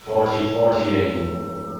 4048.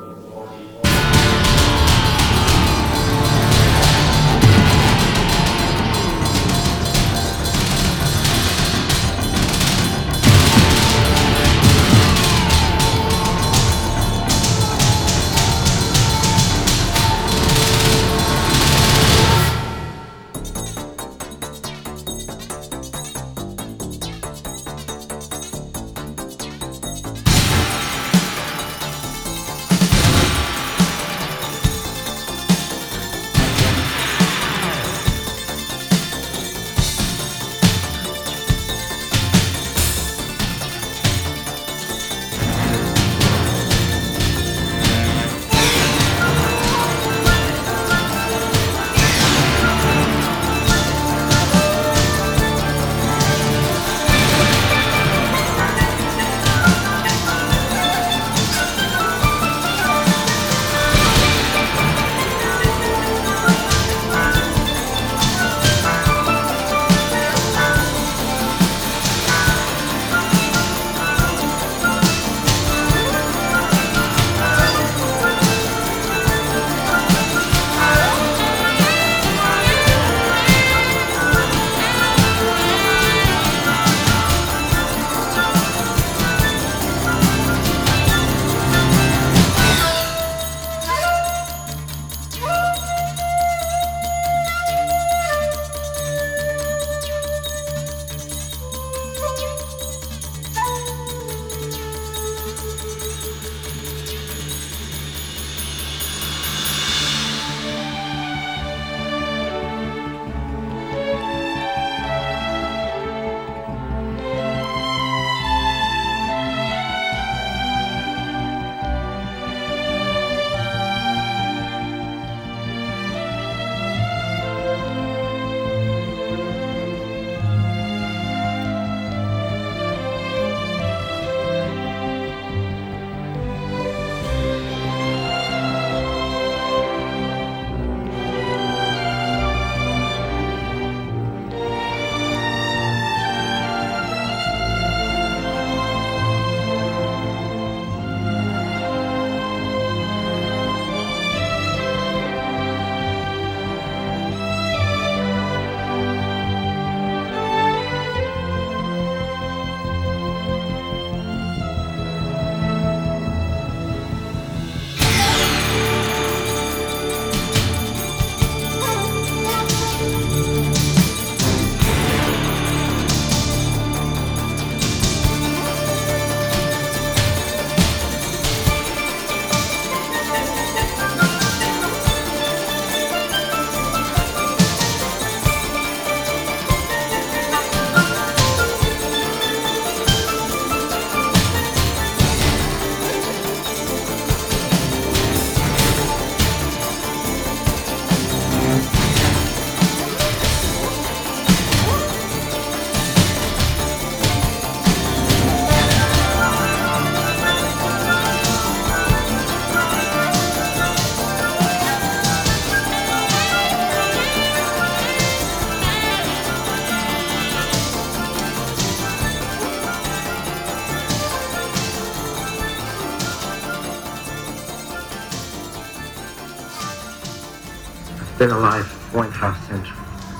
Been alive 1.5 centuries.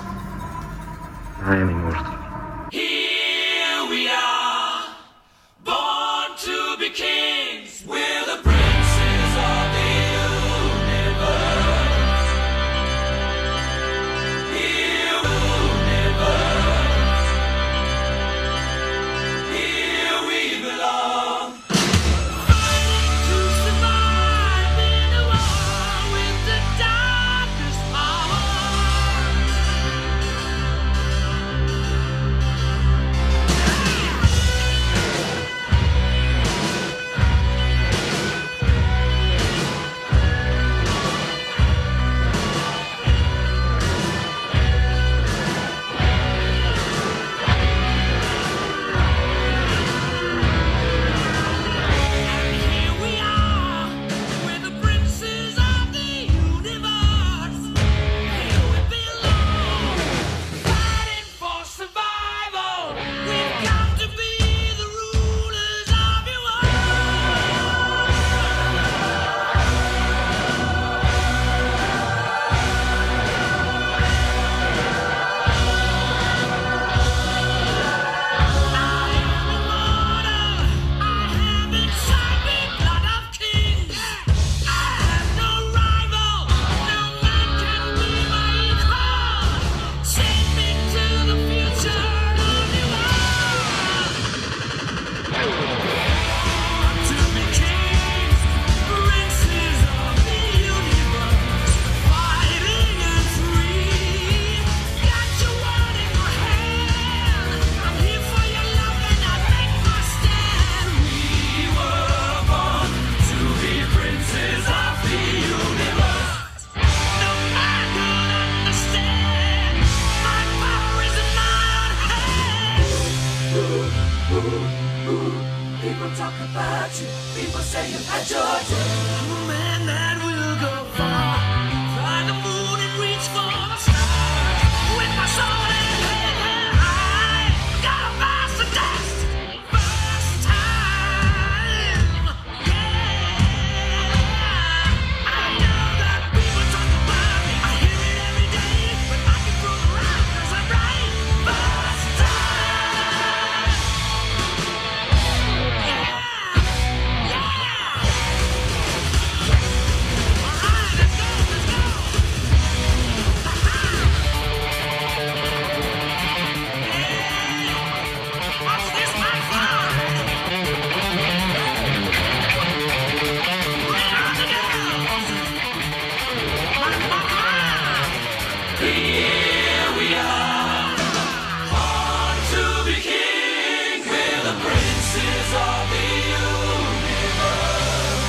I am immortal. Here we are, born to be kings. We're the princes of the universe. Here, universe. Here we belong. Fighting to survive in a war with the darkest power. say you had your day. I'm a man that will go far, fly the moon and reach for the stars. With my soul and head high, got a master test, first time. Yeah, I know that people talk about me, I hear it every day, but I can prove it right 'cause I'm right, first time. Yeah, yeah. Alright, let's go, let's go. Yeah. Watch this, my fly. Bring on the girls. Here we are, born to be king. We're the princes of the universe.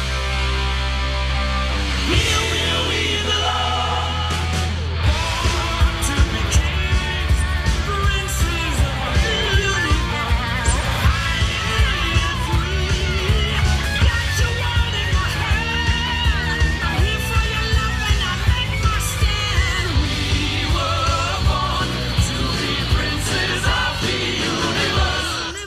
Here we'll lead the law. Born to be kings, princes of the universe. High and free, got your world in my hand. I'm here for your love and I make my stand. We were born to be princes of the universe.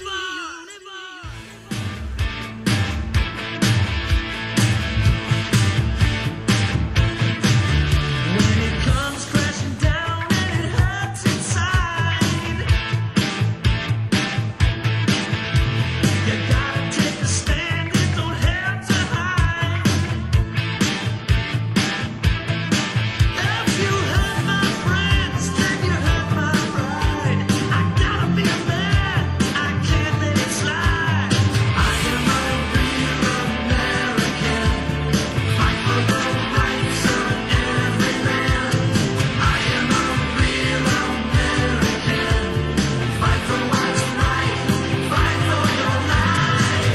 When it comes crashing down and it hurts inside, you gotta take a stand, you don't have to hide. If you hurt my friends, then you hurt my pride. I gotta be a man, I can't let it slide. I am a real American, fight for the rights of every man. I am a real American, fight for what's right, fight for your life.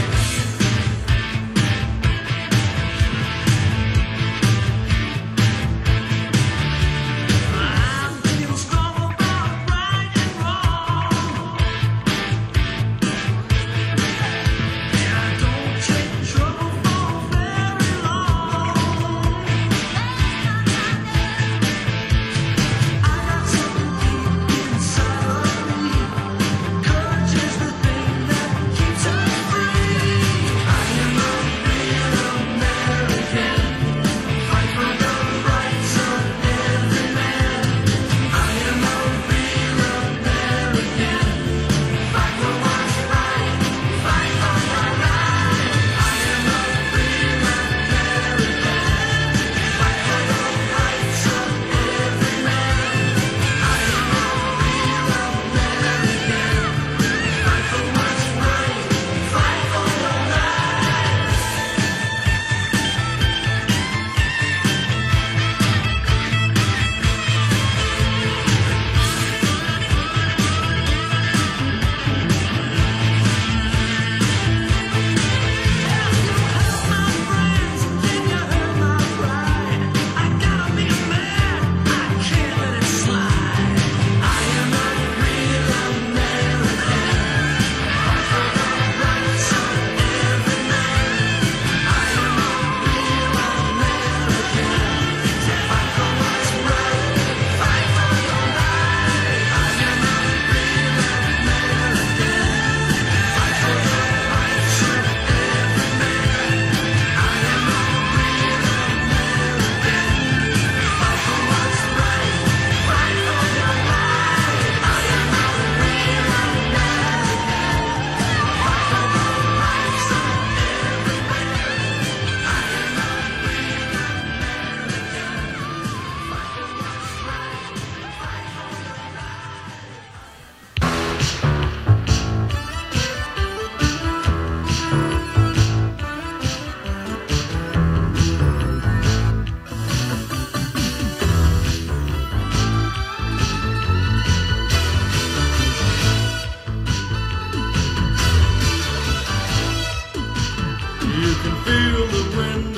I'm feeling strong about right and wrong. Yeah, I don't take trouble for very long. I got something deep inside of me. Courage is the thing that keeps us free. I am a real American, fight for the rights of every man. I am a real American, fight for what's right, fight for your life. I am a real American, fight for the rights of every man. I am a real American, fight for what's right, fight for your life. You can feel the wind